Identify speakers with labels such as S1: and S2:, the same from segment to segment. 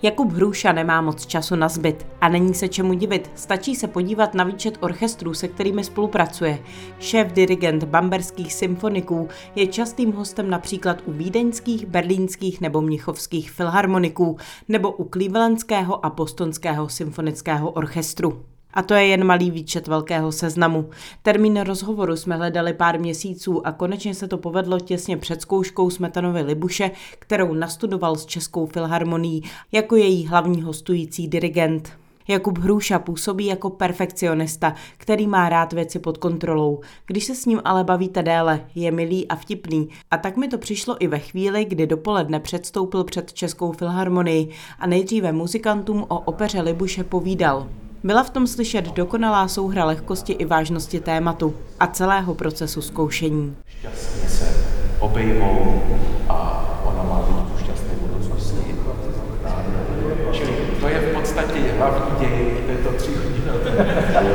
S1: Jakub Hruša nemá moc času na zbyt a není se čemu divit, stačí se podívat na výčet orchestrů, se kterými spolupracuje. Šéf-dirigent bamberských symfoniků je častým hostem například u vídeňských, berlínských nebo mnichovských filharmoniků nebo u clevelandského a bostonského symfonického orchestru. A to je jen malý výčet velkého seznamu. Termín rozhovoru jsme hledali pár měsíců a konečně se to povedlo těsně před zkouškou Smetanovy Libuše, kterou nastudoval s Českou filharmonií jako její hlavní hostující dirigent. Jakub Hruša působí jako perfekcionista, který má rád věci pod kontrolou. Když se s ním ale bavíte déle, je milý a vtipný. A tak mi to přišlo i ve chvíli, kdy dopoledne předstoupil před Českou filharmonii a nejdříve muzikantům o opeře Libuše povídal. Byla v tom slyšet dokonalá souhra lehkosti i vážnosti tématu a celého procesu zkoušení.
S2: Šťastně se obejmou a ona má být v šťastné budoucnosti. Čili to je v podstatě hlavní děj této 3hodinové.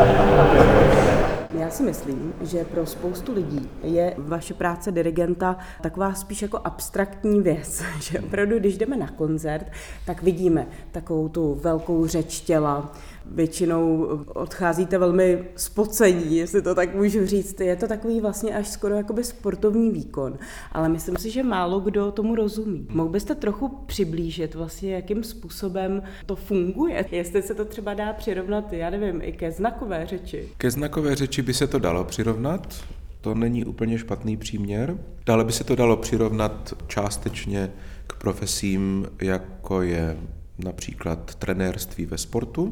S1: Já si myslím, že pro spoustu lidí je vaše práce dirigenta taková spíš jako abstraktní věc, že opravdu, když jdeme na koncert, tak vidíme takovou tu velkou řeč těla. Většinou odcházíte velmi spocení, jestli to tak můžu říct. Je to takový vlastně až skoro jakoby sportovní výkon, ale myslím si, že málo kdo tomu rozumí. Mohl byste trochu přiblížit vlastně, jakým způsobem to funguje? Jestli se to třeba dá přirovnat, já nevím, i ke znakové řeči.
S2: Ke znakové řeči by se to dalo přirovnat, to není úplně špatný příměr. Dále by se to dalo přirovnat částečně k profesím, jako je například trenérství ve sportu,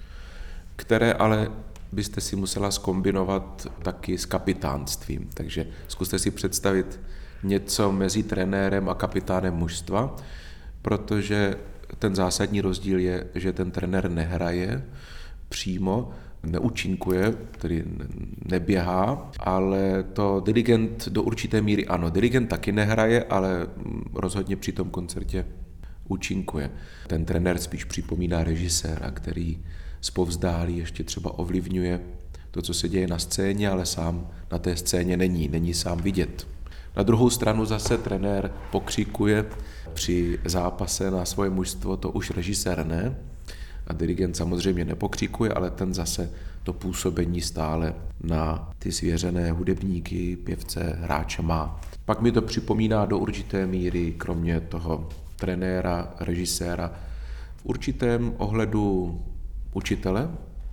S2: které ale byste si musela zkombinovat taky s kapitánstvím. Takže zkuste si představit něco mezi trenérem a kapitánem mužstva, protože ten zásadní rozdíl je, že ten trenér nehraje přímo, neúčinkuje, tedy neběhá, ale to dirigent do určité míry ano. Dirigent taky nehraje, ale rozhodně při tom koncertě účinkuje. Ten trenér spíš připomíná režiséra, který zpovzdálí ještě třeba ovlivňuje to, co se děje na scéně, ale sám na té scéně není sám vidět. Na druhou stranu zase trenér pokřikuje při zápase na svoje mužstvo, to už režisér ne. A dirigent samozřejmě nepokřikuje, ale ten zase to působení stále na ty svěřené hudebníky, pěvce, hráče má. Pak mi to připomíná do určité míry, kromě toho trenéra, režiséra, v určitém ohledu učitele,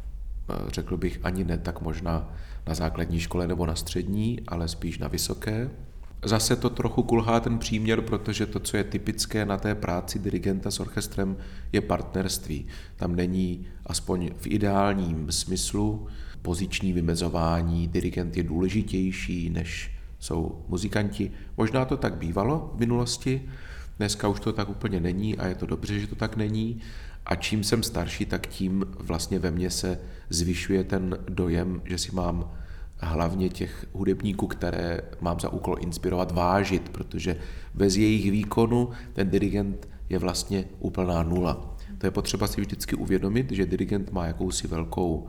S2: řekl bych ani ne tak možná na základní škole nebo na střední, ale spíš na vysoké. Zase to trochu kulhá ten příměr, protože to, co je typické na té práci dirigenta s orchestrem, je partnerství. Tam není, aspoň v ideálním smyslu, poziční vymezování, dirigent je důležitější, než jsou muzikanti. Možná to tak bývalo v minulosti, dneska už to tak úplně není a je to dobře, že to tak není. A čím jsem starší, tak tím vlastně ve mně se zvyšuje ten dojem, že si mám hlavně těch hudebníků, které mám za úkol inspirovat, vážit, protože bez jejich výkonu ten dirigent je vlastně úplná nula. To je potřeba si vždycky uvědomit, že dirigent má jakousi velkou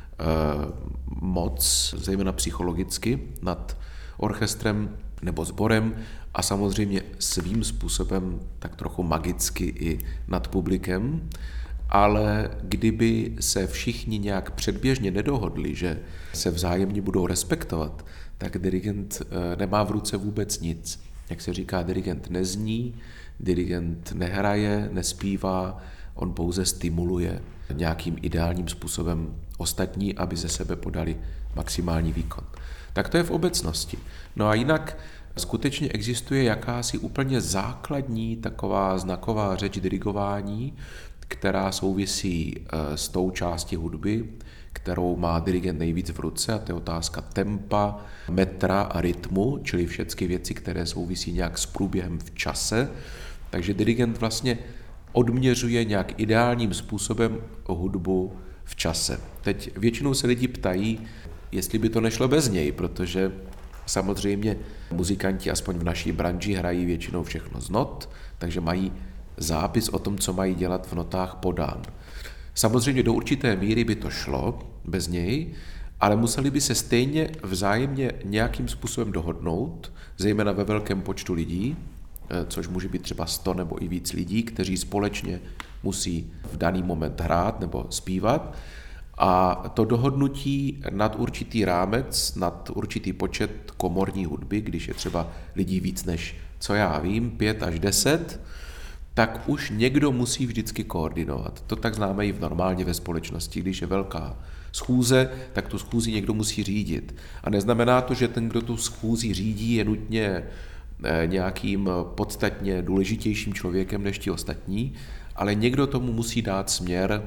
S2: moc, zejména psychologicky, nad orchestrem nebo sborem a samozřejmě svým způsobem tak trochu magicky i nad publikem, ale kdyby se všichni nějak předběžně nedohodli, že se vzájemně budou respektovat, tak dirigent nemá v ruce vůbec nic. Jak se říká, dirigent nezní, dirigent nehraje, nespívá, on pouze stimuluje nějakým ideálním způsobem ostatní, aby ze sebe podali maximální výkon. Tak to je v obecnosti. No a jinak skutečně existuje jakási úplně základní taková znaková řeč dirigování, která souvisí s tou částí hudby, kterou má dirigent nejvíc v ruce, a to je otázka tempa, metra a rytmu, čili všechny věci, které souvisí nějak s průběhem v čase. Takže dirigent vlastně odměřuje nějak ideálním způsobem hudbu v čase. Teď většinou se lidi ptají, jestli by to nešlo bez něj, protože samozřejmě muzikanti, aspoň v naší branži, hrají většinou všechno z not, takže mají zápis o tom, co mají dělat v notách podán. Samozřejmě do určité míry by to šlo bez něj, ale museli by se stejně vzájemně nějakým způsobem dohodnout, zejména ve velkém počtu lidí, což může být třeba 100 nebo i víc lidí, kteří společně musí v daný moment hrát nebo zpívat. A to dohodnutí nad určitý rámec, nad určitý počet komorní hudby, když je třeba lidí víc než, co já vím, 5 až 10, tak už někdo musí vždycky koordinovat. To tak známe i normálně ve společnosti, když je velká schůze, tak tu schůzi někdo musí řídit. A neznamená to, že ten, kdo tu schůzi řídí, je nutně nějakým podstatně důležitějším člověkem než ti ostatní, ale někdo tomu musí dát směr,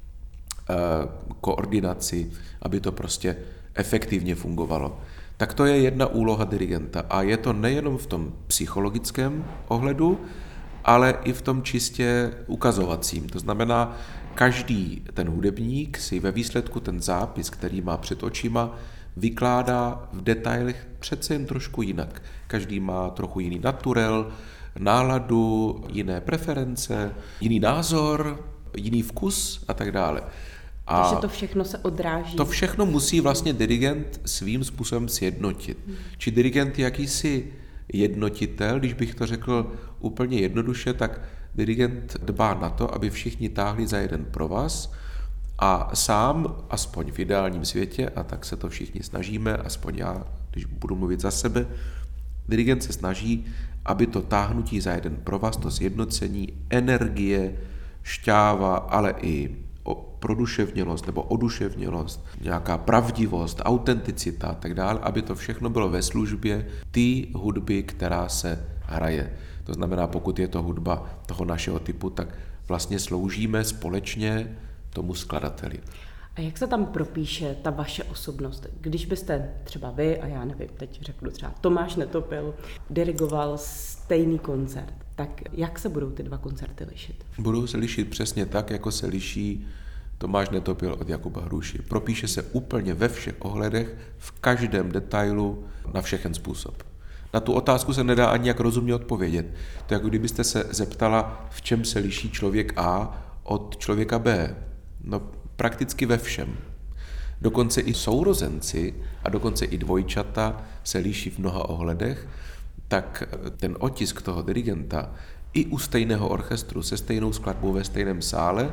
S2: koordinaci, aby to prostě efektivně fungovalo. Tak to je jedna úloha dirigenta a je to nejenom v tom psychologickém ohledu, ale i v tom čistě ukazovacím. To znamená, každý ten hudebník si ve výsledku ten zápis, který má před očima, vykládá v detailech přece jen trošku jinak. Každý má trochu jiný naturel, náladu, jiné preference, jiný názor, jiný vkus a tak dále.
S1: Takže to všechno se odráží.
S2: To všechno musí vlastně dirigent svým způsobem sjednotit. Či dirigent je jakýsi jednotitel, když bych to řekl úplně jednoduše, tak dirigent dbá na to, aby všichni táhli za jeden provaz a sám, aspoň v ideálním světě, a tak se to všichni snažíme, aspoň já, když budu mluvit za sebe, dirigent se snaží, aby to táhnutí za jeden provaz, to sjednocení, energie, šťáva, ale i produševnělost nebo oduševnělost, nějaká pravdivost, autenticita a tak dále, aby to všechno bylo ve službě té hudby, která se hraje. To znamená, pokud je to hudba toho našeho typu, tak vlastně sloužíme společně tomu skladateli.
S1: A jak se tam propíše ta vaše osobnost? Když byste třeba vy, a já nevím, teď řeknu třeba Tomáš Netopil, dirigoval stejný koncert, tak jak se budou ty dva koncerty lišit?
S2: Budou se lišit přesně tak, jako se liší Tomáš Netopil od Jakuba Hruši. Propíše se úplně ve všech ohledech, v každém detailu, na všechen způsob. Na tu otázku se nedá ani jak rozumně odpovědět. To je jako kdybyste se zeptala, v čem se liší člověk A od člověka B. No prakticky ve všem. Dokonce i sourozenci a dokonce i dvojčata se liší v mnoha ohledech, tak ten otisk toho dirigenta i u stejného orchestru se stejnou skladbou ve stejném sále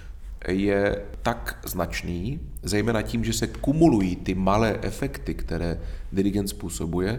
S2: je tak značný, zejména tím, že se kumulují ty malé efekty, které dirigent způsobuje,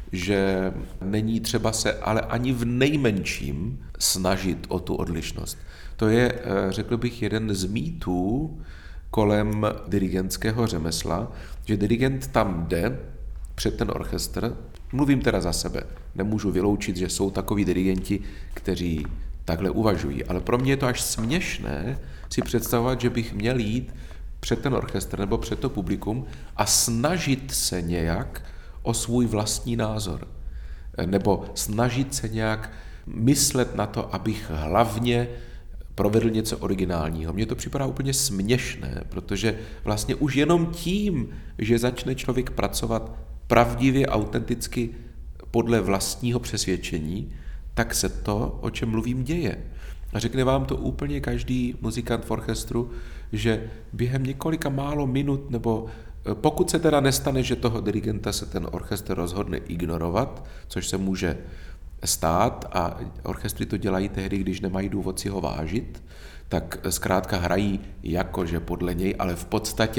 S2: že není třeba se ale ani v nejmenším snažit o tu odlišnost. To je, řekl bych, jeden z mýtů kolem dirigentského řemesla, že dirigent tam jde před ten orchestr, mluvím teda za sebe, nemůžu vyloučit, že jsou takoví dirigenti, kteří takhle uvažují, ale pro mě je to až směšné si představovat, že bych měl jít před ten orchestr nebo před to publikum a snažit se nějak o svůj vlastní názor. Nebo snažit se nějak myslet na to, abych hlavně provedl něco originálního. Mně to připadá úplně směšné, protože vlastně už jenom tím, že začne člověk pracovat pravdivě, autenticky podle vlastního přesvědčení, tak se to, o čem mluvím, děje. A řekne vám to úplně každý muzikant v orchestru, že během několika málo minut, nebo pokud se teda nestane, že toho dirigenta se ten orchestr rozhodne ignorovat, což se může stát a orchestry to dělají tehdy, když nemají důvod si ho vážit, tak zkrátka hrají jakože podle něj, ale v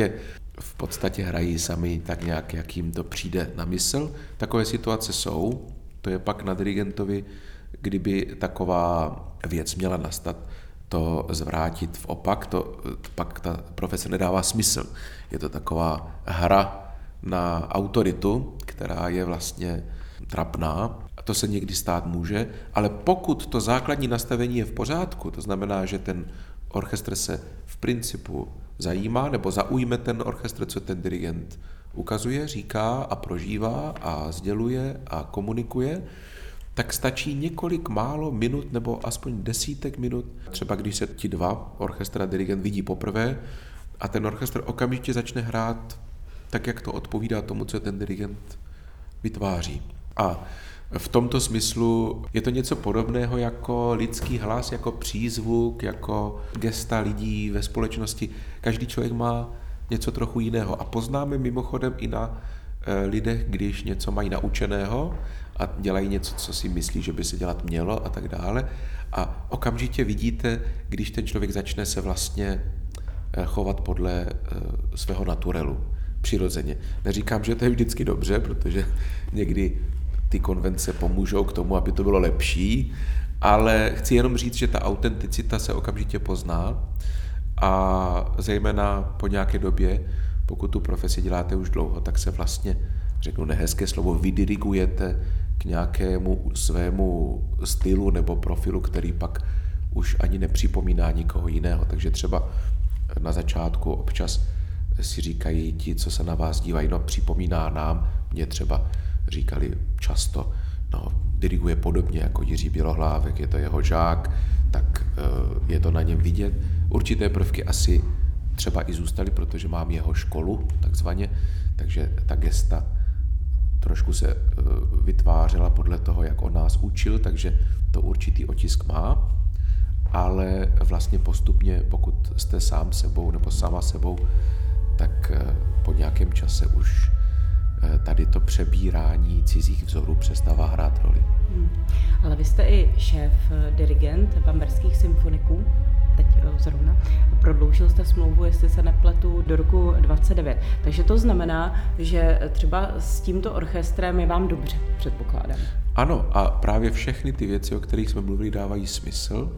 S2: podstatě hrají sami tak nějak, jak jim to přijde na mysl. Takové situace jsou, to je pak na dirigentovi, kdyby taková věc měla nastat, to zvrátit v opak, to pak ta profese nedává smysl. Je to taková hra na autoritu, která je vlastně trapná. A to se někdy stát může, ale pokud to základní nastavení je v pořádku, to znamená, že ten orchestr se v principu zajímá, nebo zaujme ten orchestr, co ten dirigent ukazuje, říká a prožívá a sděluje a komunikuje, tak stačí několik málo minut nebo aspoň desítek minut, třeba když se ti dva, orchestr a dirigent, vidí poprvé a ten orchestr okamžitě začne hrát tak, jak to odpovídá tomu, co ten dirigent vytváří. A v tomto smyslu je to něco podobného jako lidský hlas, jako přízvuk, jako gesta lidí ve společnosti. Každý člověk má něco trochu jiného. A poznáme mimochodem i na lidech, když něco mají naučeného a dělají něco, co si myslí, že by se dělat mělo a tak dále. A okamžitě vidíte, když ten člověk začne se vlastně chovat podle svého naturelu, přirozeně. Neříkám, že to je vždycky dobře, protože někdy ty konvence pomůžou k tomu, aby to bylo lepší, ale chci jenom říct, že ta autenticita se okamžitě pozná a zejména po nějaké době, pokud tu profesi děláte už dlouho, tak se vlastně, řeknu nehezké slovo, vydirigujete k nějakému svému stylu nebo profilu, který pak už ani nepřipomíná nikoho jiného. Takže třeba na začátku občas si říkají ti, co se na vás dívají, no připomíná nám, mě třeba říkali často, no diriguje podobně jako Jiří Bělohlávek, je to jeho žák, tak je to na něm vidět. Určité prvky asi třeba i zůstaly, protože mám jeho školu, takzvaně, takže ta gesta trošku se vytvářela podle toho, jak on nás učil, takže to určitý otisk má, ale vlastně postupně, pokud jste sám sebou nebo sama sebou, tak po nějakém čase už tady to přebírání cizích vzorů přestává hrát roli.
S1: Ale vy jste i šéf, dirigent Bamberských symfoniků, teď zrovna. Prodloužil jste smlouvu, jestli se nepletu, do roku 29. Takže to znamená, že třeba s tímto orchestrem je vám dobře, předpokládám.
S2: Ano, a právě všechny ty věci, o kterých jsme mluvili, dávají smysl.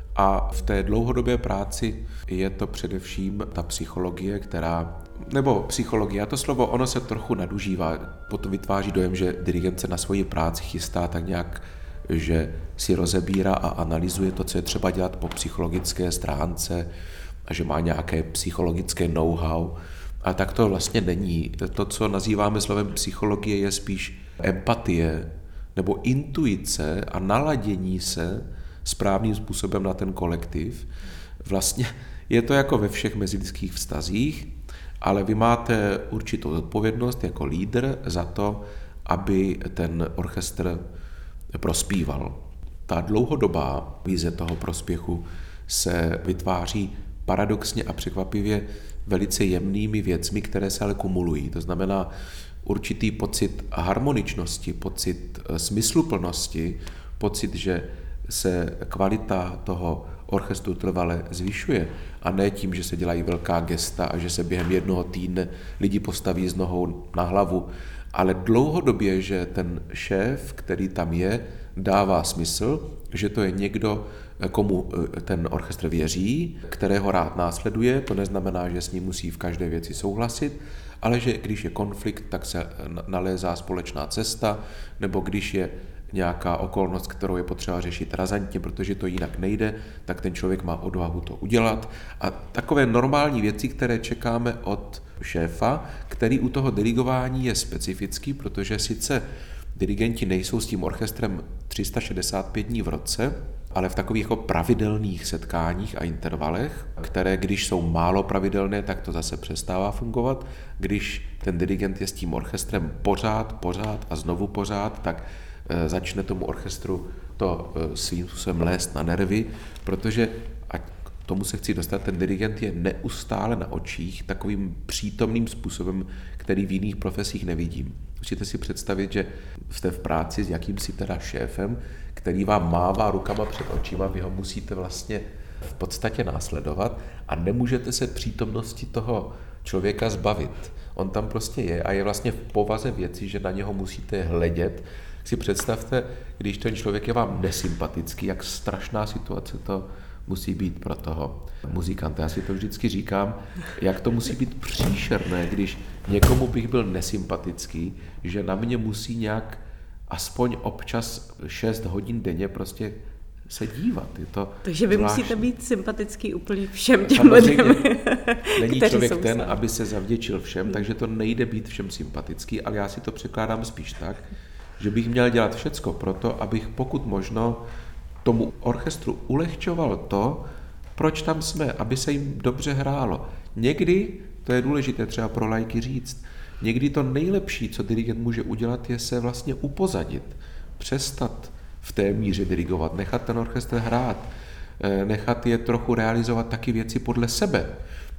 S2: A v té dlouhodobé práci je to především ta psychologie, psychologie, a to slovo, ono se trochu nadužívá, potom vytváří dojem, že dirigent se na svoji práci chystá tak nějak, že si rozebírá a analyzuje to, co je třeba dělat po psychologické stránce a že má nějaké psychologické know-how. A tak to vlastně není. To, co nazýváme slovem psychologie, je spíš empatie nebo intuice a naladění se správným způsobem na ten kolektiv. Vlastně je to jako ve všech mezilidských vztazích, ale vy máte určitou odpovědnost jako lídr za to, aby ten orchestr prospíval. Ta dlouhodobá vize toho prospěchu se vytváří paradoxně a překvapivě velice jemnými věcmi, které se ale kumulují. To znamená určitý pocit harmoničnosti, pocit smysluplnosti, pocit, že se kvalita toho orchestru trvale zvyšuje a ne tím, že se dělají velká gesta a že se během jednoho týdne lidi postaví s nohou na hlavu, ale dlouhodobě, že ten šéf, který tam je, dává smysl, že to je někdo, komu ten orchestr věří, kterého rád následuje, to neznamená, že s ním musí v každé věci souhlasit, ale že když je konflikt, tak se nalézá společná cesta, nebo když je nějaká okolnost, kterou je potřeba řešit razantně, protože to jinak nejde, tak ten člověk má odvahu to udělat. A takové normální věci, které čekáme od šéfa, který u toho dirigování je specifický, protože sice dirigenti nejsou s tím orchestrem 365 dní v roce, ale v takových jako pravidelných setkáních a intervalech, které když jsou málo pravidelné, tak to zase přestává fungovat. Když ten dirigent je s tím orchestrem pořád a znovu pořád, tak začne tomu orchestru to svým způsobem lézt na nervy, protože, a k tomu se chci dostat, ten dirigent je neustále na očích takovým přítomným způsobem, který v jiných profesích nevidím. Musíte si představit, že jste v práci s jakýmsi teda šéfem, který vám mává rukama před očima, vy ho musíte vlastně v podstatě následovat a nemůžete se přítomnosti toho člověka zbavit. On tam prostě je a je vlastně v povaze věci, že na něho musíte hledět. Si představte, když ten člověk je vám nesympatický, jak strašná situace to musí být pro toho muzikanta. Já si to vždycky říkám, jak to musí být příšerné, když někomu bych byl nesympatický, že na mě musí nějak aspoň občas 6 hodin denně prostě se dívat. Je to
S1: takže vy
S2: zvláštní.
S1: Musíte být sympatický úplně všem těm lidem.
S2: Není člověk ten, aby se zavděčil všem, takže to nejde být všem sympatický, ale já si to překládám spíš tak, že bych měl dělat všecko proto, abych pokud možno tomu orchestru ulehčoval to, proč tam jsme, aby se jim dobře hrálo. Někdy, to je důležité třeba pro laiky říct, někdy to nejlepší, co dirigent může udělat, je se vlastně upozadit, přestat v té míře dirigovat, nechat ten orchestr hrát, nechat je trochu realizovat taky věci podle sebe.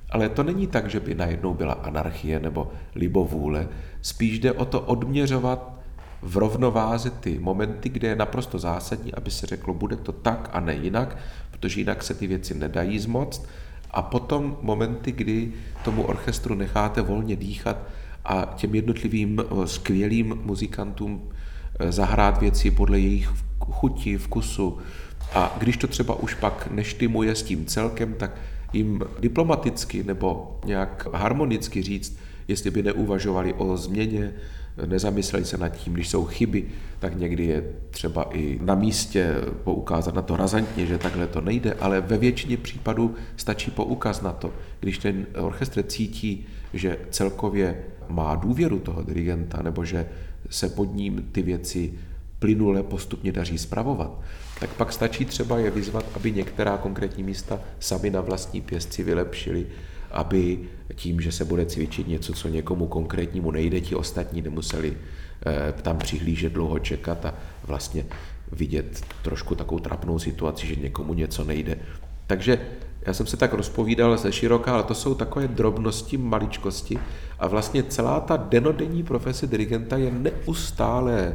S2: Ale to není tak, že by najednou byla anarchie nebo libovůle, spíš jde o to odměřovat v rovnováze ty momenty, kde je naprosto zásadní, aby se řeklo, bude to tak a ne jinak, protože jinak se ty věci nedají zmoct. A potom momenty, kdy tomu orchestru necháte volně dýchat a těm jednotlivým skvělým muzikantům zahrát věci podle jejich chuti, vkusu. A když to třeba už pak neštymuje s tím celkem, tak jim diplomaticky nebo nějak harmonicky říct, jestli by neuvažovali o změně, nezamysleli se nad tím, když jsou chyby, tak někdy je třeba i na místě poukázat na to razantně, že takhle to nejde, ale ve většině případů stačí poukaz na to. Když ten orchestr cítí, že celkově má důvěru toho dirigenta, nebo že se pod ním ty věci plynule postupně daří spravovat, tak pak stačí třeba je vyzvat, aby některá konkrétní místa sami na vlastní pěstci vylepšili, aby tím, že se bude cvičit něco, co někomu konkrétnímu nejde, ti ostatní nemuseli tam přihlížet, dlouho čekat a vlastně vidět trošku takovou trapnou situaci, že někomu něco nejde. Takže já jsem se tak rozpovídal ze široka, ale to jsou takové drobnosti, maličkosti a vlastně celá ta denodenní profese dirigenta je neustálé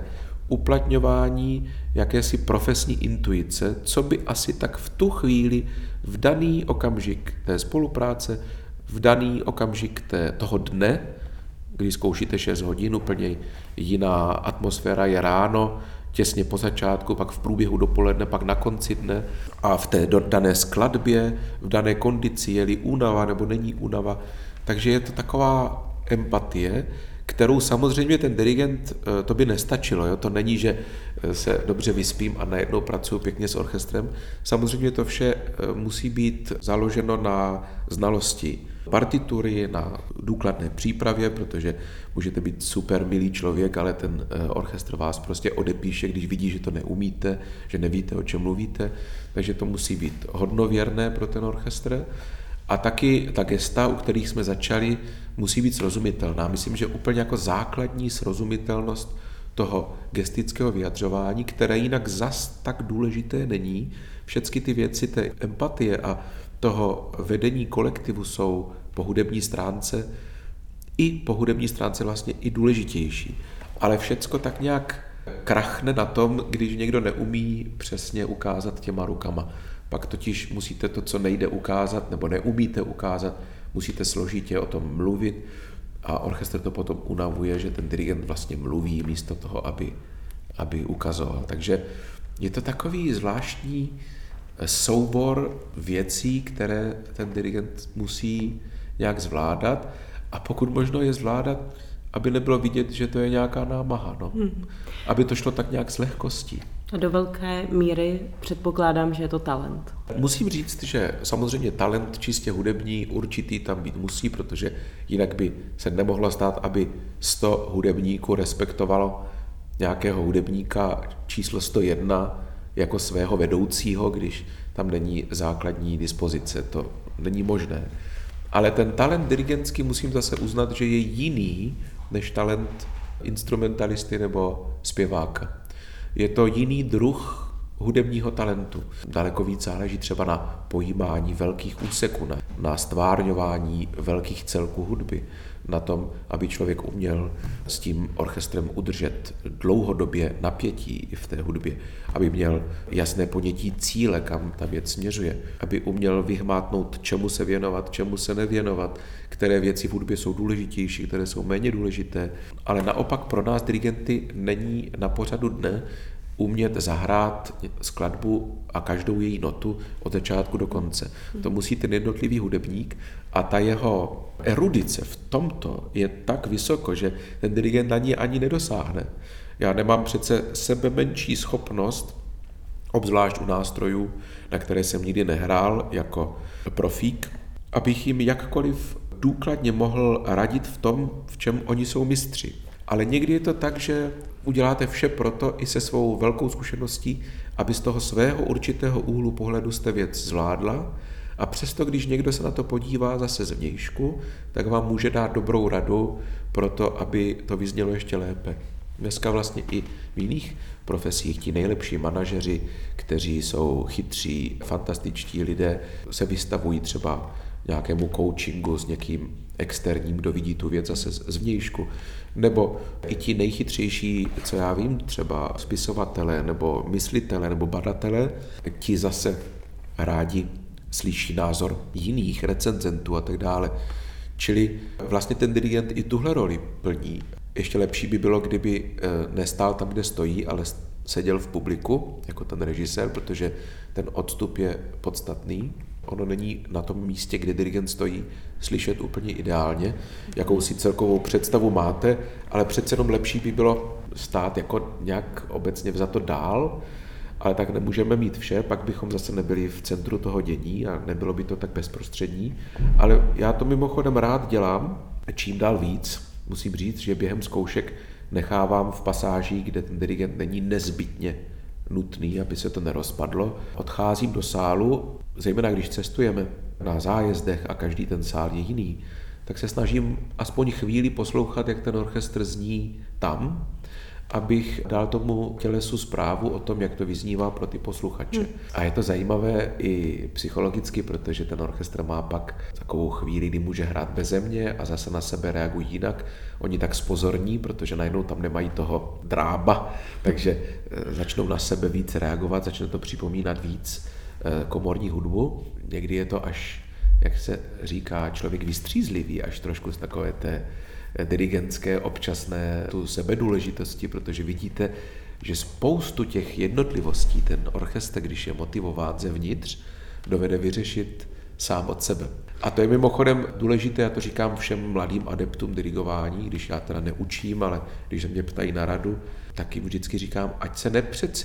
S2: uplatňování jakési profesní intuice, co by asi tak v tu chvíli, v daný okamžik té spolupráce, v daný okamžik toho dne, kdy zkoušíte 6 hodin, úplně jiná atmosféra je ráno, těsně po začátku, pak v průběhu dopoledne, pak na konci dne a v té dané skladbě, v dané kondici, je-li únava nebo není únava. Takže je to taková empatie, kterou samozřejmě ten dirigent, to by nestačilo. Jo? To není, že se dobře vyspím a najednou pracuji pěkně s orchestrem. Samozřejmě to vše musí být založeno na znalosti partitury, na důkladné přípravě, protože můžete být super milý člověk, ale ten orchestr vás prostě odepíše, když vidí, že to neumíte, že nevíte, o čem mluvíte. Takže to musí být hodnověrné pro ten orchestr. A taky ta gesta, u kterých jsme začali, musí být srozumitelná. Myslím, že úplně jako základní srozumitelnost toho gestického vyjadřování, které jinak zas tak důležité není. Všechny ty věci té empatie a toho vedení kolektivu jsou po hudební stránce vlastně i důležitější. Ale všecko tak nějak krachne na tom, když někdo neumí přesně ukázat těma rukama. Pak totiž musíte to, co nejde ukázat, nebo neumíte ukázat, musíte složitě o tom mluvit a orchestr to potom unavuje, že ten dirigent vlastně mluví místo toho, aby ukazoval. Takže je to takový zvláštní soubor věcí, které ten dirigent musí nějak zvládat a pokud možno je zvládat, aby nebylo vidět, že to je nějaká námaha, no. Aby to šlo tak nějak s lehkostí.
S1: A do velké míry předpokládám, že je to talent.
S2: Musím říct, že samozřejmě talent čistě hudební určitý tam být musí, protože jinak by se nemohlo stát, aby 100 hudebníků respektovalo nějakého hudebníka číslo 101 jako svého vedoucího, když tam není základní dispozice. To není možné. Ale ten talent dirigentský musím zase uznat, že je jiný než talent instrumentalisty nebo zpěváka. Je to jiný druh hudebního talentu. Daleko víc záleží třeba na pojímání velkých úseků, na stvárňování velkých celků hudby, na tom, aby člověk uměl s tím orchestrem udržet dlouhodobě napětí i v té hudbě, aby měl jasné ponětí cíle, kam ta věc směřuje, aby uměl vyhmátnout, čemu se věnovat, čemu se nevěnovat, které věci v hudbě jsou důležitější, které jsou méně důležité. Ale naopak pro nás dirigenty není na pořadu dne umět zahrát skladbu a každou její notu od začátku do konce. To musí ten jednotlivý hudebník a ta jeho erudice v tomto je tak vysoko, že ten dirigent na ní ani nedosáhne. Já nemám přece sebe menší schopnost, obzvlášť u nástrojů, na které jsem nikdy nehrál jako profík, abych jim jakkoliv důkladně mohl radit v tom, v čem oni jsou mistři. Ale někdy je to tak, že uděláte vše proto i se svou velkou zkušeností, aby z toho svého určitého úhlu pohledu jste věc zvládla a přesto, když někdo se na to podívá zase zvnějšku, tak vám může dát dobrou radu pro to, aby to vyznělo ještě lépe. Dneska vlastně i v jiných profesích ti nejlepší manažeři, kteří jsou chytří, fantastičtí lidé, se vystavují třeba nějakému coachingu s někým externím, kdo vidí tu věc zase zvnějšku. Nebo i ti nejchytřejší, co já vím, třeba spisovatele, nebo myslitele, nebo badatele, ti zase rádi slyší názor jiných recenzentů a tak dále. Čili vlastně ten dirigent i tuhle roli plní. Ještě lepší by bylo, kdyby nestál tam, kde stojí, ale seděl v publiku, jako ten režisér, protože ten odstup je podstatný. Ono není na tom místě, kde dirigent stojí, slyšet úplně ideálně, jakousi celkovou představu máte, ale přece jenom lepší by bylo stát jako nějak obecně vzato dál, ale tak nemůžeme mít vše, pak bychom zase nebyli v centru toho dění a nebylo by to tak bezprostřední. Ale já to mimochodem rád dělám, čím dál víc. Musím říct, že během zkoušek nechávám v pasážích, kde ten dirigent není nezbytně nutný, aby se to nerozpadlo. Odcházím do sálu, zejména když cestujeme na zájezdech a každý ten sál je jiný, tak se snažím aspoň chvíli poslouchat, jak ten orchestr zní tam, abych dal tomu tělesu zprávu o tom, jak to vyznívá pro ty posluchače. A je to zajímavé i psychologicky, protože ten orchestr má pak takovou chvíli, kdy může hrát beze mě a zase na sebe reagují jinak. Oni tak spozorní, protože najednou tam nemají toho drába, takže začnou na sebe víc reagovat, začne to připomínat víc komorní hudbu. Někdy je to až, jak se říká, člověk vystřízlivý, až trošku z takové té dirigentské občasné tu sebedůležitosti, protože vidíte, že spoustu těch jednotlivostí ten orchestr, když je motivován zevnitř, dovede vyřešit sám od sebe. A to je mimochodem důležité, já to říkám všem mladým adeptům dirigování, když já teda neučím, ale když se mě ptají na radu, tak jim vždycky říkám, ať se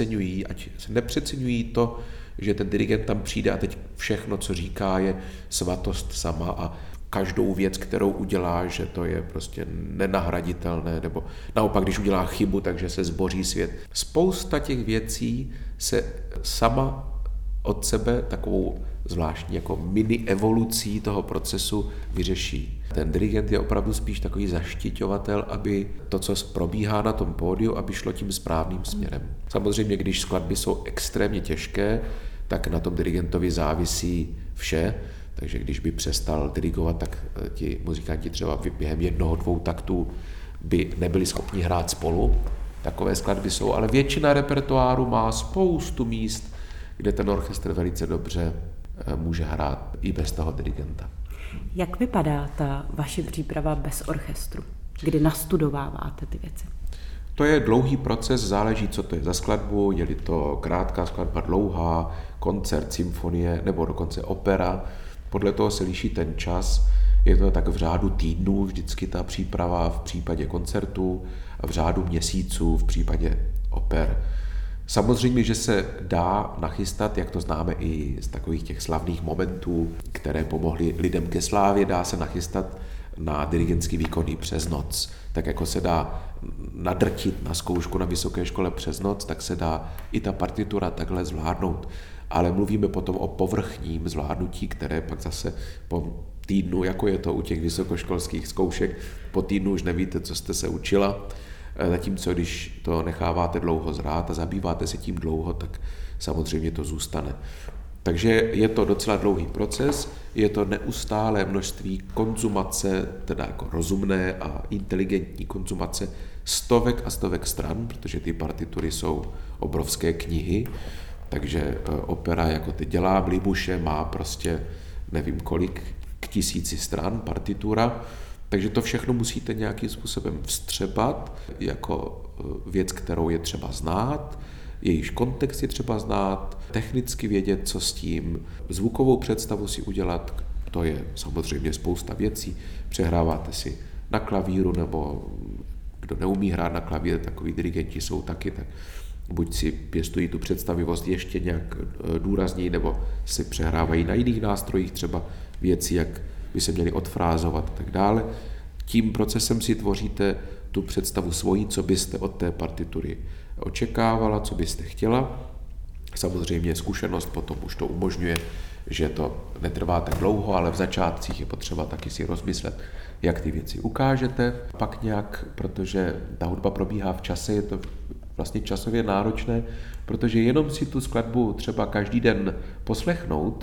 S2: nepřeceňují to, že ten dirigent tam přijde a teď všechno, co říká, je svatost sama a každou věc, kterou udělá, že to je prostě nenahraditelné, nebo naopak, když udělá chybu, takže se zboří svět. Spousta těch věcí se sama od sebe takovou zvláštní jako mini evolucí toho procesu vyřeší. Ten dirigent je opravdu spíš takový zaštiťovatel, aby to, co probíhá na tom pódiu, aby šlo tím správným směrem. Samozřejmě, když skladby jsou extrémně těžké, tak na tom dirigentovi závisí vše, takže když by přestal dirigovat, tak ti muzikanti třeba během 1-2 taktů by nebyli schopni hrát spolu. Takové skladby jsou, ale většina repertoáru má spoustu míst, kde ten orchestr velice dobře může hrát i bez toho dirigenta.
S1: Jak vypadá ta vaše příprava bez orchestru? Kdy nastudováváte ty věci?
S2: To je dlouhý proces, záleží, co to je za skladbu, je-li to krátká skladba, dlouhá, koncert, symfonie nebo dokonce opera. Podle toho se liší ten čas. Je to tak v řádu týdnů vždycky ta příprava v případě koncertů a v řádu měsíců v případě oper. Samozřejmě, že se dá nachystat, jak to známe i z takových těch slavných momentů, které pomohly lidem ke slávě, dá se nachystat na dirigentský výkon i přes noc. Tak jako se dá nadrtit na zkoušku na vysoké škole přes noc, tak se dá i ta partitura takhle zvládnout. Ale mluvíme potom o povrchním zvládnutí, které pak zase po týdnu, jako je to u těch vysokoškolských zkoušek, po týdnu už nevíte, co jste se učila, zatímco když to necháváte dlouho zrát a zabýváte se tím dlouho, tak samozřejmě to zůstane. Takže je to docela dlouhý proces, je to neustálé množství konzumace, teda jako rozumné a inteligentní konzumace stovek a stovek stran, protože ty partitury jsou obrovské knihy, takže opera, jako teď dělám, Libuše, má prostě nevím kolik k 1000 stran partitura, takže to všechno musíte nějakým způsobem vstřebat jako věc, kterou je třeba znát, jejíž kontext je třeba znát, technicky vědět, co s tím, zvukovou představu si udělat, to je samozřejmě spousta věcí, přehráváte si na klavíru, nebo kdo neumí hrát na klavír, takový dirigenti jsou taky, tak buď si pěstují tu představivost ještě nějak důrazněji, nebo si přehrávají na jiných nástrojích třeba věci, jak by se měly odfrázovat a tak dále. Tím procesem si tvoříte tu představu svojí, co byste od té partitury očekávala, co byste chtěla. Samozřejmě zkušenost potom už to umožňuje, že to netrvá tak dlouho, ale v začátcích je potřeba taky si rozmyslet, jak ty věci ukážete. Pak nějak, protože ta hudba probíhá v čase, je to vlastně časově náročné, protože jenom si tu skladbu třeba každý den poslechnout v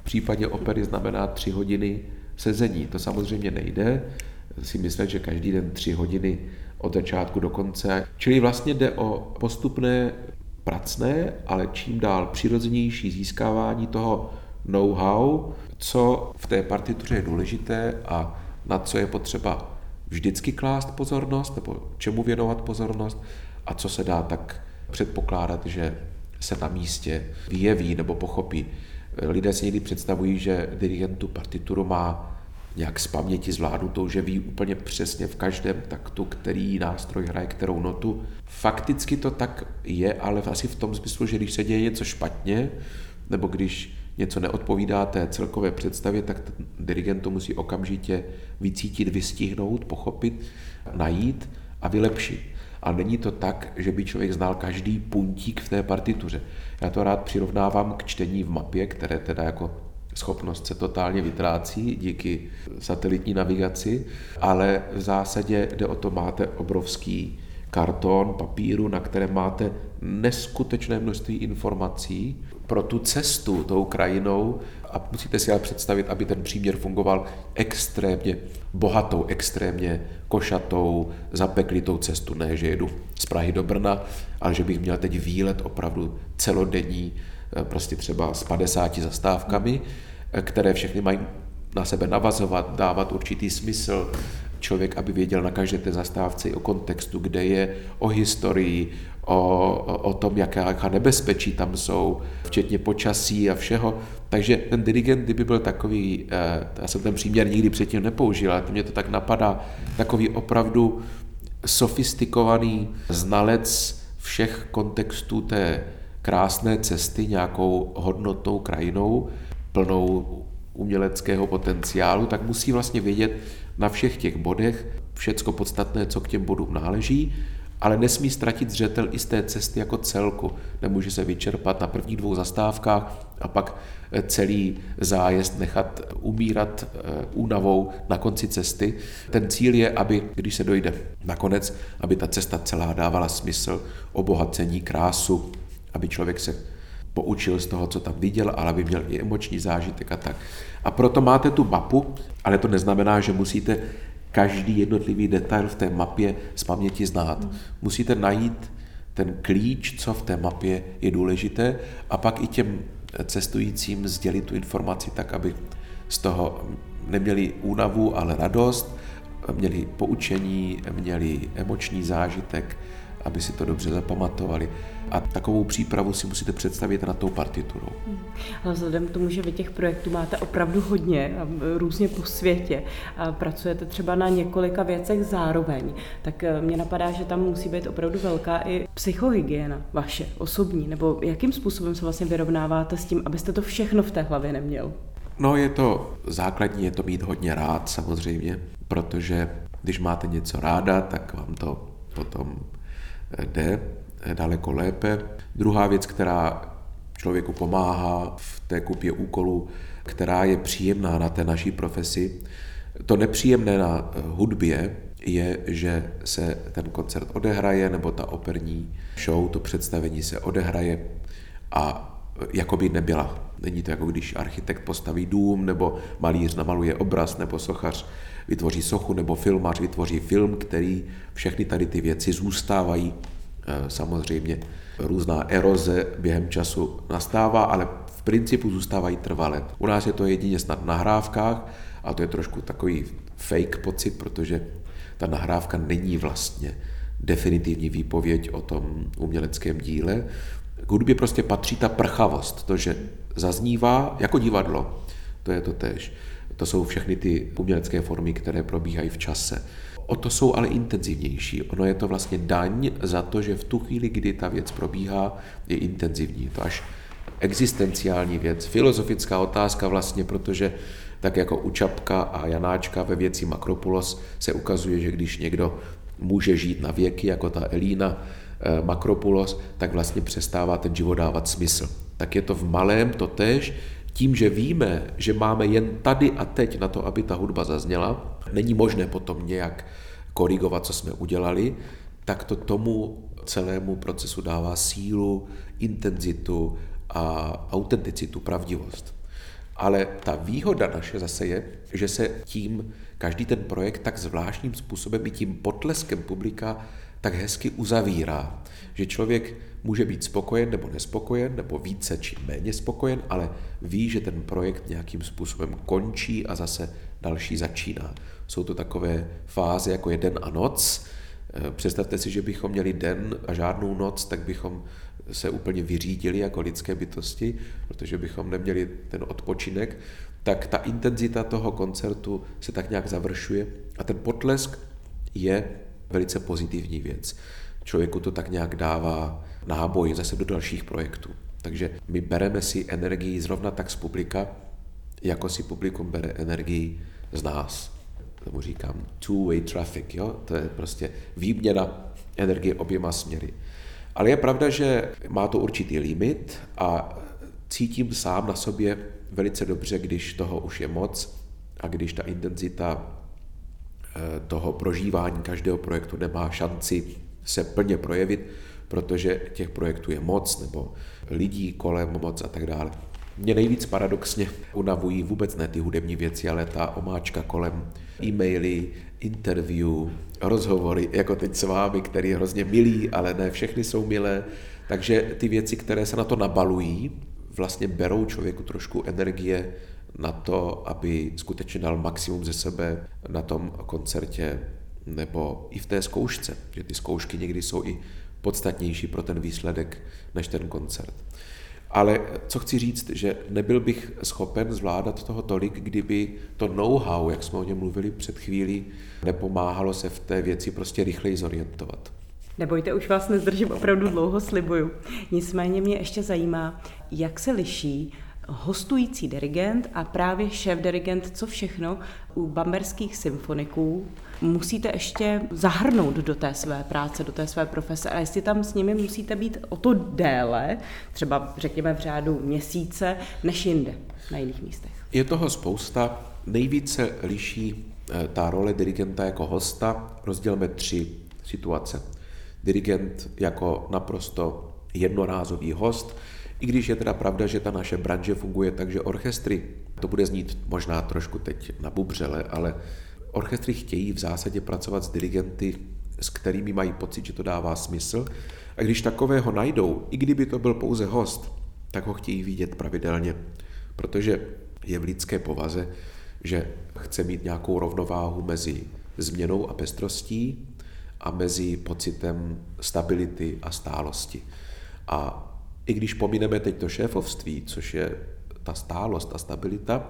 S2: případě opery znamená 3 hodiny sezení. To samozřejmě nejde, si myslet, že každý den 3 hodiny od začátku do konce. Čili vlastně jde o postupné, pracné, ale čím dál přirozenější získávání toho know-how, co v té partituře je důležité a na co je potřeba vždycky klást pozornost, nebo čemu věnovat pozornost a co se dá tak předpokládat, že se na místě vyjeví nebo pochopí. Lidé si někdy představují, že dirigent tu partituru má nějak z paměti zvládnutou, že ví úplně přesně v každém taktu, který nástroj hraje kterou notu. Fakticky to tak je, ale asi v tom smyslu, že když se děje něco špatně, nebo když něco neodpovídá té celkové představě, tak ten dirigent to musí okamžitě vycítit, vystihnout, pochopit, najít a vylepšit. Ale není to tak, že by člověk znal každý puntík v té partituře. Já to rád přirovnávám k čtení v mapě, které teda jako schopnost se totálně vytrácí díky satelitní navigaci, ale v zásadě jde o to, máte obrovský karton papíru, na kterém máte neskutečné množství informací pro tu cestu tou krajinou a musíte si ale představit, aby ten příměr fungoval extrémně bohatou, extrémně košatou, zapeklitou cestu. Ne, že jedu z Prahy do Brna, ale že bych měl teď výlet opravdu celodenní, prostě třeba s 50 zastávkami, které všechny mají na sebe navazovat, dávat určitý smysl. Člověk, aby věděl na každé té zastávce o kontextu, kde je, o historii, o tom, jaká nebezpečí tam jsou, včetně počasí a všeho. Takže ten dirigent, kdyby byl takový, já jsem ten příměr nikdy předtím nepoužil, ale mě to tak napadá, takový opravdu sofistikovaný znalec všech kontextů té krásné cesty, nějakou hodnotnou krajinou, plnou uměleckého potenciálu, tak musí vlastně vědět na všech těch bodech všecko podstatné, co k těm bodům náleží, ale nesmí ztratit zřetel i z té cesty jako celku. Nemůže se vyčerpat na prvních 2 zastávkách a pak celý zájezd nechat umírat únavou na konci cesty. Ten cíl je, aby, když se dojde nakonec, aby ta cesta celá dávala smysl, obohacení, krásu, aby člověk se poučil z toho, co tam viděl, ale aby měl i emoční zážitek a tak. A proto máte tu mapu, ale to neznamená, že musíte každý jednotlivý detail v té mapě z paměti znát. Musíte najít ten klíč, co v té mapě je důležité a pak i těm cestujícím sdělit tu informaci tak, aby z toho neměli únavu, ale radost, měli poučení, měli emoční zážitek, aby si to dobře zapamatovali. A takovou přípravu si musíte představit nad tou partiturou.
S1: Ale vzhledem k tomu, že vy těch projektů máte opravdu hodně, různě po světě, a pracujete třeba na několika věcech zároveň, tak mě napadá, že tam musí být opravdu velká i psychohygiena vaše, osobní, nebo jakým způsobem se vlastně vyrovnáváte s tím, abyste to všechno v té hlavě neměl?
S2: No je to základní, je to mít hodně rád samozřejmě, protože když máte něco ráda, tak vám to potom jde daleko lépe. Druhá věc, která člověku pomáhá v té kupě úkolů, která je příjemná na té naší profesi, to nepříjemné na hudbě je, že se ten koncert odehraje, nebo ta operní show, to představení se odehraje a jako by nebyla. Není to jako když architekt postaví dům, nebo malíř namaluje obraz, nebo sochař vytvoří sochu, nebo filmař vytvoří film, který všechny tady ty věci zůstávají. Samozřejmě různá eroze během času nastává, ale v principu zůstávají trvale. U nás je to jedině snad na nahrávkách a to je trošku takový fake pocit, protože ta nahrávka není vlastně definitivní výpověď o tom uměleckém díle. K hudbě prostě patří ta prchavost, to, že zaznívá jako divadlo, to je to též. To jsou všechny ty umělecké formy, které probíhají v čase. O to jsou ale intenzivnější. Ono je to vlastně daň za to, že v tu chvíli, kdy ta věc probíhá, je intenzivní. Je to až existenciální věc, filozofická otázka vlastně, protože tak jako u Čapka a Janáčka ve věci Makropulos se ukazuje, že když někdo může žít na věky, jako ta Elína Makropulos, tak vlastně přestává ten život dávat smysl. Tak je to v malém totéž, tím, že víme, že máme jen tady a teď na to, aby ta hudba zazněla, není možné potom nějak korigovat, co jsme udělali, tak to tomu celému procesu dává sílu, intenzitu a autenticitu, pravdivost. Ale ta výhoda naše zase je, že se tím každý ten projekt tak zvláštním způsobem i tím potleskem publika tak hezky uzavírá, že člověk může být spokojen nebo nespokojen, nebo více či méně spokojen, ale ví, že ten projekt nějakým způsobem končí a zase další začíná. Jsou to takové fáze jako je den a noc. Představte si, že bychom měli den a žádnou noc, tak bychom se úplně vyřídili jako lidské bytosti, protože bychom neměli ten odpočinek, tak ta intenzita toho koncertu se tak nějak završuje a ten potlesk je velice pozitivní věc. Člověku to tak nějak dává náboj zase do dalších projektů. Takže my bereme si energii zrovna tak z publika, jako si publikum bere energii z nás. Tomu říkám two-way traffic, jo? To je prostě výměna energie oběma směry. Ale je pravda, že má to určitý limit a cítím sám na sobě velice dobře, když toho už je moc a když ta intenzita toho prožívání každého projektu nemá šanci se plně projevit, protože těch projektů je moc nebo lidí kolem moc a tak dále. Mě nejvíc paradoxně unavují vůbec ne ty hudební věci, ale ta omáčka kolem e-maily, interview, rozhovory, jako teď s vámi, který je hrozně milý, ale ne všechny jsou milé. Takže ty věci, které se na to nabalují, vlastně berou člověku trošku energie na to, aby skutečně dal maximum ze sebe na tom koncertě nebo i v té zkoušce, že ty zkoušky někdy jsou i podstatnější pro ten výsledek než ten koncert. Ale co chci říct, že nebyl bych schopen zvládat toho tolik, kdyby to know-how, jak jsme o něm mluvili před chvílí, nepomáhalo se v té věci prostě rychleji zorientovat.
S1: Nebojte, už vás nezdržím, opravdu dlouho, slibuju. Nicméně mě ještě zajímá, jak se liší hostující dirigent a právě šéf-dirigent, co všechno u bamberských symfoniků musíte ještě zahrnout do té své práce, do té své profese a jestli tam s nimi musíte být o to déle, třeba řekněme v řádu měsíce, než jinde, na jiných místech.
S2: Je toho spousta. Nejvíce liší ta role dirigenta jako hosta. Rozdělíme 3 situace. Dirigent jako naprosto jednorázový host, i když je teda pravda, že ta naše branže funguje tak, že orchestry, to bude znít možná trošku teď nabubřele, ale orchestry chtějí v zásadě pracovat s dirigenty, s kterými mají pocit, že to dává smysl. A když takového najdou, i kdyby to byl pouze host, tak ho chtějí vidět pravidelně, protože je v lidské povaze, že chce mít nějakou rovnováhu mezi změnou a pestrostí a mezi pocitem stability a stálosti. A i když pomineme teď to šéfovství, což je ta stálost a stabilita,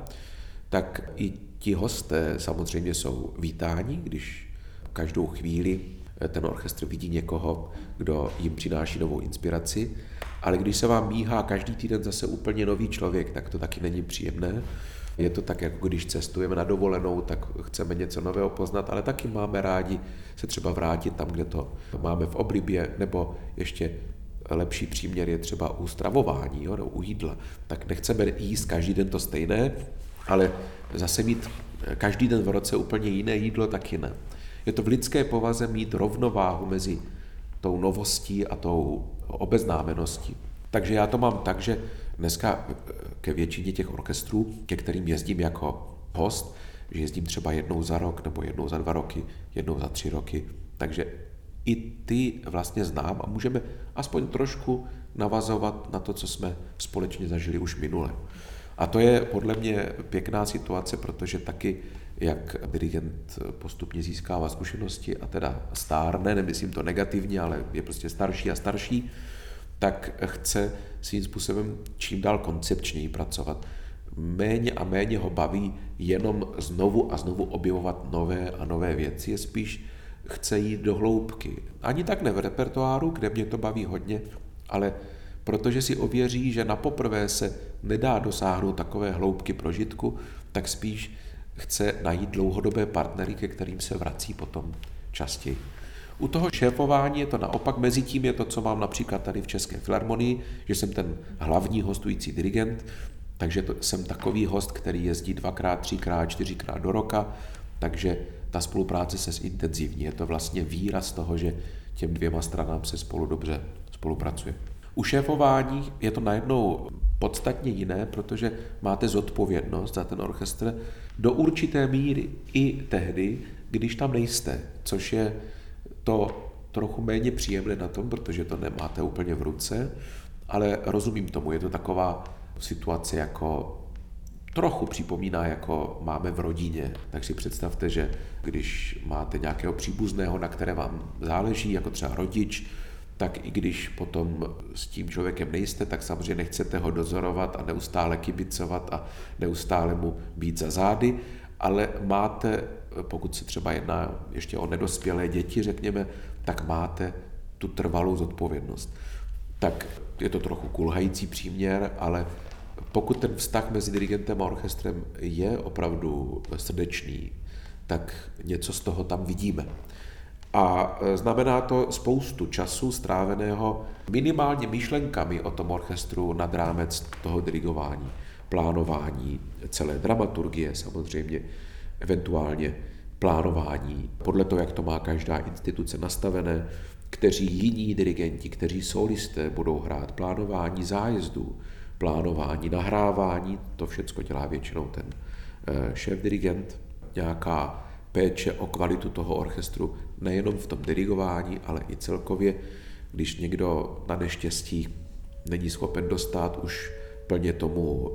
S2: tak i ti hosté samozřejmě jsou vítáni, když každou chvíli ten orchestr vidí někoho, kdo jim přináší novou inspiraci, ale když se vám míhá každý týden zase úplně nový člověk, tak to taky není příjemné. Je to tak, jako když cestujeme na dovolenou, tak chceme něco nového poznat, ale taky máme rádi se třeba vrátit tam, kde to máme v oblibě, nebo ještě lepší příměr je třeba u stravování, jo, nebo u jídla. Tak nechceme jíst každý den to stejné, ale zase mít každý den v roce úplně jiné jídlo taky ne. Je to v lidské povaze mít rovnováhu mezi tou novostí a tou obeznámeností. Takže já to mám tak, že dneska ke většině těch orchestrů, ke kterým jezdím jako host, že jezdím třeba jednou za rok, nebo jednou za 2 roky, jednou za 3 roky, takže i ty vlastně znám a můžeme aspoň trošku navazovat na to, co jsme společně zažili už minule. A to je podle mě pěkná situace, protože taky, jak dirigent postupně získává zkušenosti a teda stárne, nemyslím to negativně, ale je prostě starší a starší, tak chce svým způsobem čím dál koncepčněji pracovat. Méně a méně ho baví jenom znovu a znovu objevovat nové a nové věci, je spíš chce jít do hloubky. Ani tak ne v repertoáru, kde mě to baví hodně, ale protože si ověří, že napoprvé se nedá dosáhnout takové hloubky prožitku, tak spíš chce najít dlouhodobé partnery, ke kterým se vrací potom častěji. U toho šéfování je to naopak, mezi tím je to, co mám například tady v České filharmonii, že jsem ten hlavní hostující dirigent, takže jsem takový host, který jezdí 2x, 3x, 4x do roka, takže ta spolupráce se zintenzivní. Je to vlastně výraz toho, že těm 2 stranám se spolu dobře spolupracuje. U šéfování je to najednou podstatně jiné, protože máte zodpovědnost za ten orchestr do určité míry i tehdy, když tam nejste, což je to trochu méně příjemné na tom, protože to nemáte úplně v ruce, ale rozumím tomu, je to taková situace, jako trochu připomíná, jako máme v rodině. Tak si představte, že když máte nějakého příbuzného, na které vám záleží, jako třeba rodič, tak i když potom s tím člověkem nejste, tak samozřejmě nechcete ho dozorovat a neustále kibicovat a neustále mu být za zády, ale máte, pokud se třeba jedná ještě o nedospělé děti, řekněme, tak máte tu trvalou zodpovědnost. Tak je to trochu kulhající příměr, ale pokud ten vztah mezi dirigentem a orchestrem je opravdu srdečný, tak něco z toho tam vidíme. A znamená to spoustu času stráveného minimálně myšlenkami o tom orchestru nad rámec toho dirigování, plánování celé dramaturgie samozřejmě, eventuálně plánování podle toho, jak to má každá instituce nastavené, kteří jiní dirigenti, kteří solisté budou hrát, plánování zájezdů, plánování nahrávání, to všecko dělá většinou ten šéf-dirigent, nějaká péče o kvalitu toho orchestru, nejenom v tom dirigování, ale i celkově, když někdo na neštěstí není schopen dostat už plně tomu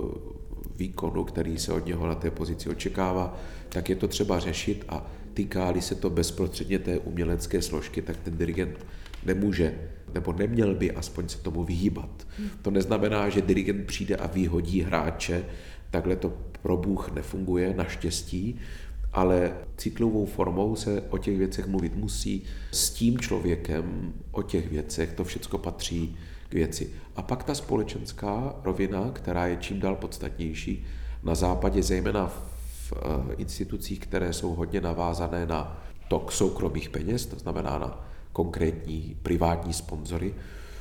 S2: výkonu, který se od něho na té pozici očekává, tak je to třeba řešit a týká-li se to bezprostředně té umělecké složky, tak ten dirigent nemůže, nebo neměl by aspoň se tomu vyhýbat. To neznamená, že dirigent přijde a vyhodí hráče, takhle to pro Bůh nefunguje, naštěstí, ale citlivou formou se o těch věcech mluvit musí, s tím člověkem o těch věcech, to všecko patří k věci. A pak ta společenská rovina, která je čím dál podstatnější, na západě, zejména v institucích, které jsou hodně navázané na tok soukromých peněz, to znamená na konkrétní privátní sponzory,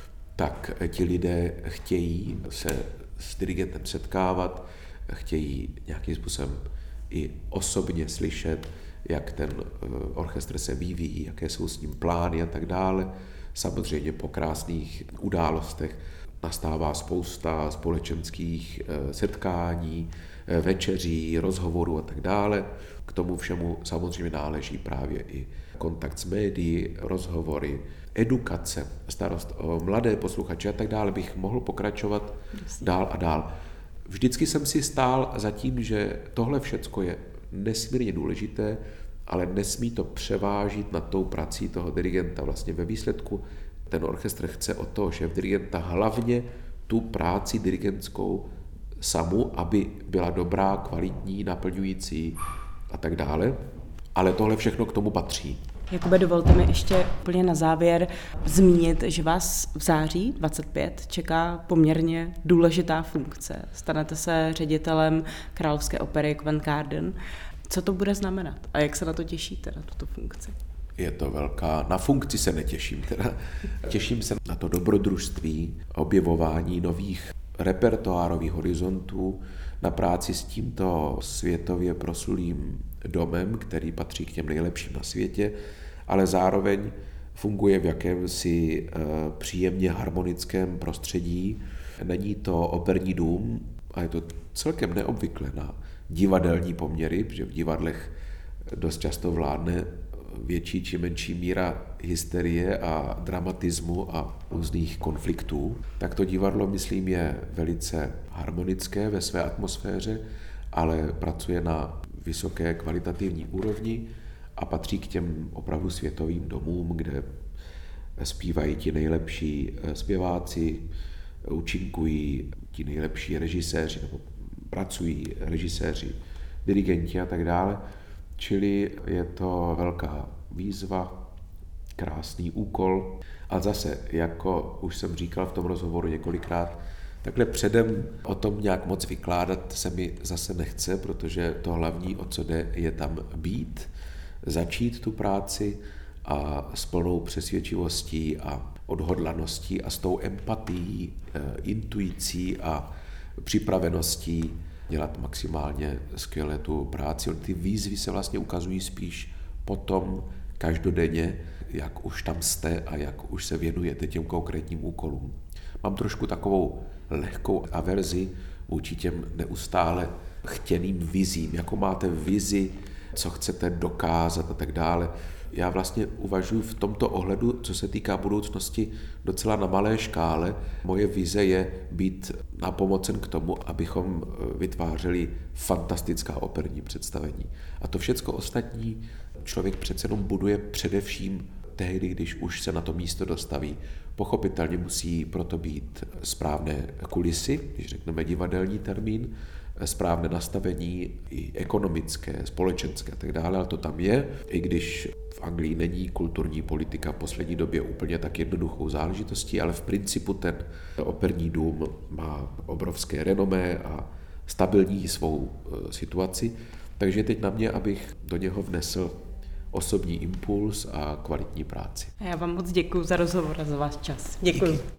S2: tak ti lidé chtějí se s dirigentem setkávat, chtějí nějakým způsobem i osobně slyšet, jak ten orchestr se vyvíjí, jaké jsou s ním plány a tak dále. Samozřejmě po krásných událostech nastává spousta společenských setkání, večeří, rozhovorů a tak dále. K tomu všemu samozřejmě náleží právě i kontakt s médií, rozhovory, edukace, starost o mladé posluchače a tak dále. Bych mohl pokračovat dál a dál. Vždycky jsem si stál za tím, že tohle všecko je nesmírně důležité, ale nesmí to převážit nad tou prací toho dirigenta. Vlastně ve výsledku ten orchestr chce od toho šéfdirigenta hlavně tu práci dirigentskou samu, aby byla dobrá, kvalitní, naplňující a tak dále. Ale tohle všechno k tomu patří.
S1: Jakube, dovolte mi ještě úplně na závěr zmínit, že vás v září 25 čeká poměrně důležitá funkce. Stanete se ředitelem Královské opery Covent Garden. Co to bude znamenat a jak se na to těšíte, na tuto funkci?
S2: Je to velká, na funkci se netěším teda. Těším se na to dobrodružství, objevování nových repertoárových horizontů, na práci s tímto světově proslulým domem, který patří k těm nejlepším na světě, ale zároveň funguje v jakémsi příjemně harmonickém prostředí. Není to operní dům a je to celkem neobvyklé na divadelní poměry, protože v divadlech dost často vládne větší či menší míra hysterie a dramatismu a různých konfliktů. Tak to divadlo, myslím, je velice harmonické ve své atmosféře, ale pracuje na vysoké kvalitativní úrovni a patří k těm opravdu světovým domům, kde zpívají ti nejlepší zpěváci, účinkují ti nejlepší režiséři, nebo pracují režiséři, dirigenti a tak dále. Čili je to velká výzva, krásný úkol. A zase, jako už jsem říkal v tom rozhovoru několikrát, takhle předem o tom nějak moc vykládat se mi zase nechce, protože to hlavní, o co jde, je tam být, začít tu práci a s plnou přesvědčivostí a odhodlaností a s tou empatií, intuicí a připraveností dělat maximálně skvěle tu práci. Ty výzvy se vlastně ukazují spíš potom každodenně, jak už tam jste a jak už se věnujete těm konkrétním úkolům. mám trošku takovou lehkou averzi vůči těm neustále chtěným vizím, jako máte vizi, co chcete dokázat a tak dále. Já vlastně uvažuji v tomto ohledu, co se týká budoucnosti, docela na malé škále. Moje vize je být napomocen k tomu, abychom vytvářeli fantastická operní představení. A to všecko ostatní člověk přece jenom buduje především tehdy, když už se na to místo dostaví. Pochopitelně musí proto být správné kulisy, když řekneme divadelní termín, správné nastavení i ekonomické, společenské a tak dále, ale to tam je, i když v Anglii není kulturní politika v poslední době úplně tak jednoduchou záležitostí, ale v principu ten operní dům má obrovské renomé a stabilní svou situaci, takže teď na mě, abych do něho vnesl osobní impuls a kvalitní práci.
S1: A já vám moc děkuji za rozhovor a za váš čas. Děkuji.
S2: Díky.